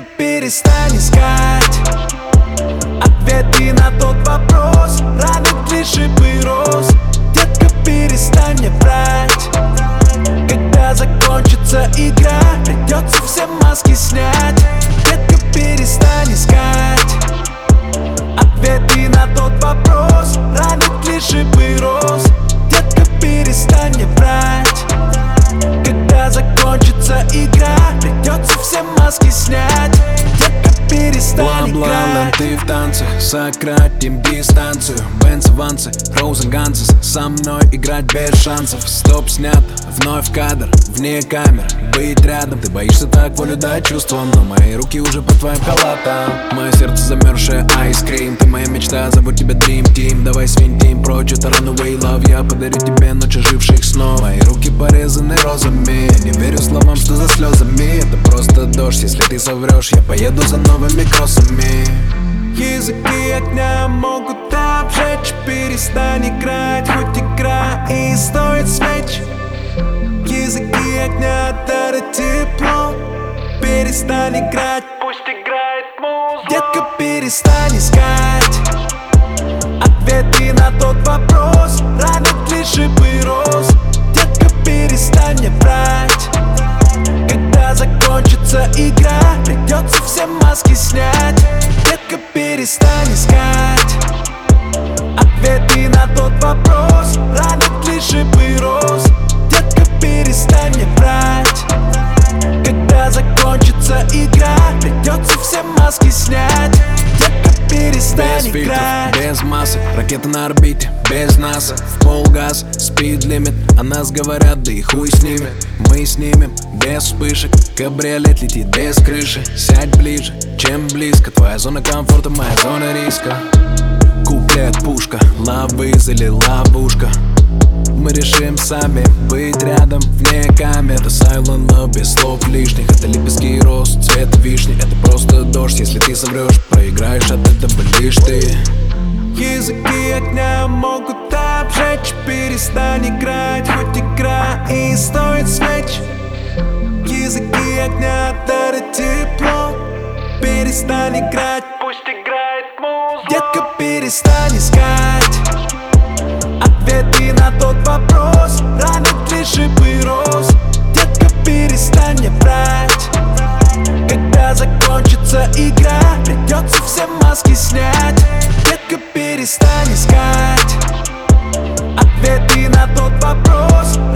Детка, перестань искать ответы на тот вопрос, ранит ли шипы роз. Детка, перестань мне врать. Когда закончится игра, придется все маски снять. Детка, перестань искать ответы на тот вопрос, ранит ли шипы роз. Детка, перестань мне врать. Когда закончится игра, придется все маски снять. Детка, перестань играть. Ты в танцах, сократим дистанцию. Бенцы, ванцы, роузенганцы. Со мной играть без шансов. Стоп, снято, вновь кадр, вне камер. Быть рядом, ты боишься так волю дать чувствам, но мои руки уже под твоим халатом. Мое сердце замерзшее айскрим. Ты моя мечта, зову тебя Dream Team. Давай свинтим прочь, это runaway love. Я подарю тебе ночь оживших снов. Мои руки порезаны розами. Не верю словам, что за слезами. Это просто дождь, если ты соврешь, я поеду за новыми кроссами. Языки огня могут обжечь. Перестань играть, хоть игра и стоит свеч. Языки огня дарят тепло. Перестань играть, пусть играет музыка. Детка, перестань искать ответы на тот вопрос, ранит ли шипы роз. Детка, перестань мне врать. Когда закончится игра, придется все маски снять. Детка, перестань искать ответы на тот вопрос, ранит ли шипы роз. Детка, перестань мне врать. Когда закончится игра, придется все маски снять. Детка, перестань без играть. Фильтров, без масок, ракета на орбите, без НАСА. В полгаз, спид-лимит, о нас говорят, да и хуй с ними. Мы снимем без вспышек, кабриолет летит без крыши. Сядь ближе, чем близко, твоя зона комфорта, моя зона риска. Куплет, пушка, лавыз или ловушка. Мы решим сами быть рядом вне камер. Это silent love без слов лишних. Это лепестки роз, цвет вишни. Это просто дождь, если ты соврешь, проиграешь, от этого лишь ты. Языки огня могут обжечь. Перестань играть, хоть игра и стоит свеч. Языки огня дарят тепло. Перестань играть, пусть играет музыка. Детка, перестань искать ответы на тот вопрос, ранит ли шипы роз. Детка, перестань мне врать. Когда закончится игра, придется все маски снять. Детка, перестань искать ответы на тот вопрос,